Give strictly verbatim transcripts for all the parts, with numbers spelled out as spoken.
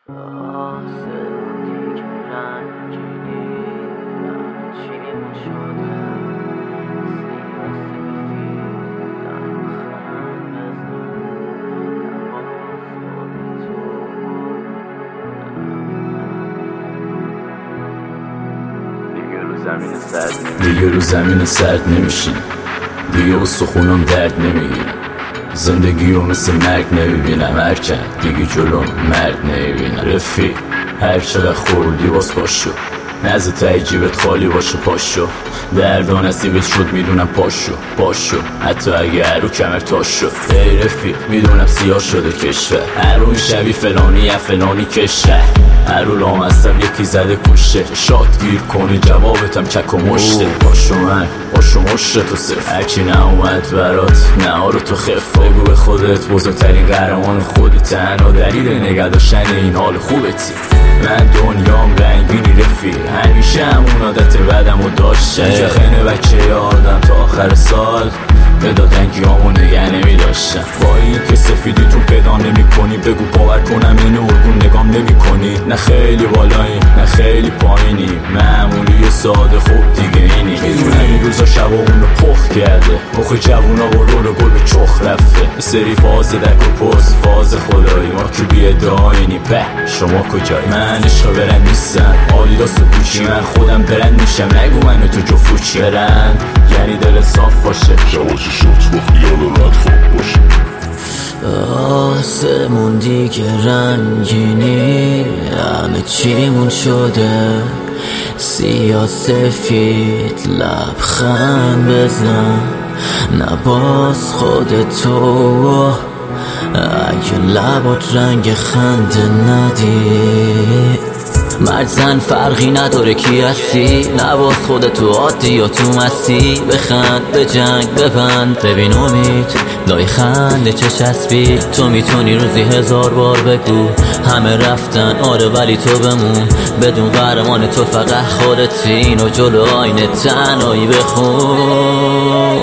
دیگه رو زمین سرد نمیشین، دیگه استخونم درد نمیگیرم، زندگی رو مثل مرگ نمیبینم، هرچند دیگه جلوم مرد نمیبینم. رفیق هر چقدر خوردی باز پاشو، نزد تایی جیبت خالی باشه پاشو، دردان نصیبت شد میدونم پاشو پاشو، حتی اگه هر رو کمر تاش شد. ای رفیق میدونم سیاه شده کشور، هر رو این شبی فلانی یا فلانی کشور، هر رو لام هستم یکی زده کشه، شاد گیر کنی جوابتم چک و مشته. پاشو من پاشو مشته تو صفر، هرچی نه اومد برات نه رو تو خف، بگو به خودت بزرگترین قهرمان خودی، تنها دلیل نگه داشتن این حال خوبتی. من دنیام رنگینی رفیق، همیشه همون عادت بدم و داشته، که خیلی بچه آدم تا آخر سال به دادنگیامو نگه نمی داشتم. با این که سفیدی تو پیدا نمی کنی، بگو باور کنم این ارگون نگام نمی کنی. نه خیلی بالایی نه خیلی پایینی، معمولی ساده خوب دیگه اینی. میدونم این روزا شبا اونو پخ کرده، مخ جوونا با رول گل به چخ رفته، یه سری فاز دک و پست فاز خدایی، ما که بی ادعایینی. به شما کجایی؟ من عشقا برند نیستم، آدیداس و گوچی، من خودم برند میشم، نگو من تو جفوچی. برند یعنی دل صاف باشه، شواچه شد با خیال راحت خواب باشه. آسمون دیگه رنگینی، همه چیمون شده سیاه سفید، لبخند بزن نباز خودتو، اگه لبات رنگ خنده ندی. مرد زن فرقی نداره کی هستی، نباز خودتو عادی یا تو مستی، بخند به جنگ ببند ببین امید لای خنده چه چسبی. تو میتونی روزی هزار بار بگو همه رفتن آره ولی تو بمون، بدون قهرمان تو فقط خودتی، اینو جلو آینه تنهایی بخون.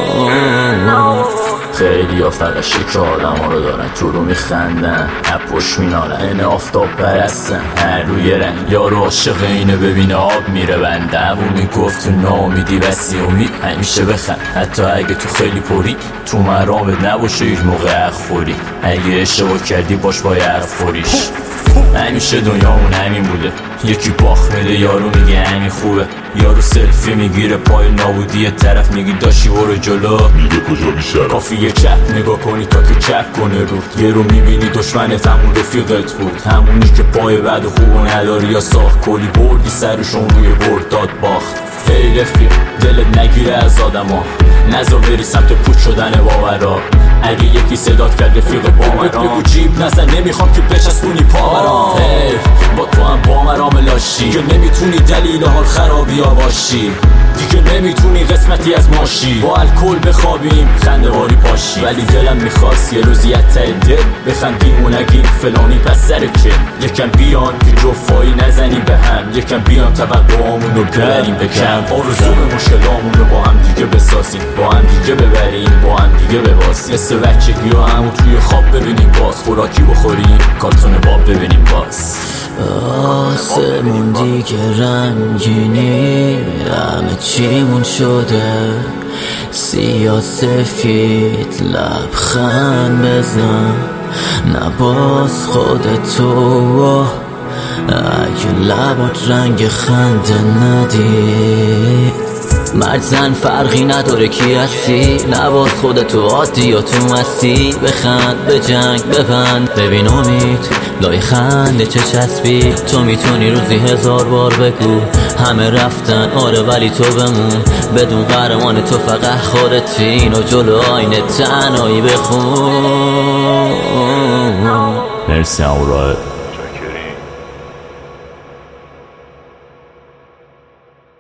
خیلی ها فقط شکل آدم ها رو دارن، تو رو میخندن نپوش مینارن، این آفتاب پرستن هر روی رنگ. یارو عاشق اینه ببینه آب میره بنده، اون میگفت تو نامیدی بسی امید همیشه بخند، حتی اگه تو خیلی پری تو مرامت نباشه هیچ موقع خوری، اگه اشتباه کردی باش باید حرف خوریش. همیشه دنیامون همین بوده، یکی باخت میده یارو میگه همین خوبه، یارو سلفی میگیره پای نابودی طرف، میگی داشی برو جلو میگه کجا بیشتر، کافی یه چپ نگاه کنی تا که چپ کنه رو، یه رو میبینی دشمنت همون رفیقت بود، همونی که پای بعد خوبو نداری یا ساخت کلی بردی سرشون روی برد داد باخت. ای رفیق دلت نگیره از آدم ها، نزا بری سمت پوچ شدن باورا، اگه یکی صدات کرد رفیق باورا بگو جیب نزن، نمیخوام که بچسبونی پاورا. ای با تو هم بامرام لاشی، که نمیتونی دلیل حال خرابی ها باشی، دیگه نمیتونی قسمتی از ماشی، با الکل بخوابیم خنده واری پاشی. ولی دلم میخواست یه روزی ته دل بخندیم و نگیم فلانی پس سر که، یکم بیان که جفایی نزنیم به هم، یکم بیان توقعامون رو بریم به کم، آرزوم مشکلامون رو با هم دیگه بسازیم، با هم دیگه ببریم با هم دیگه ببازیم، مثل بچگی ها همون توی خواب ببینیم باز، خوراکی بخوریم کارتون باب ببینیم باز. آسمون دیگه رنگینی، همه چیمون شده سیاه سفید، لبخند بزن نباز خودتو، اگه لبات رنگ خنده ندی. مرد زن فرقی نداره کی هستی، نباز خودتو عادی یا تو مستی، بخند به جنگ ببند ببین امید لای خنده چه چسبی. تو میتونی روزی هزار بار بگو همه رفتن آره ولی تو بمون، بدون قهرمان تو فقط خودتی، اینو جلو آینه تنهایی بخون. مرسی اورا.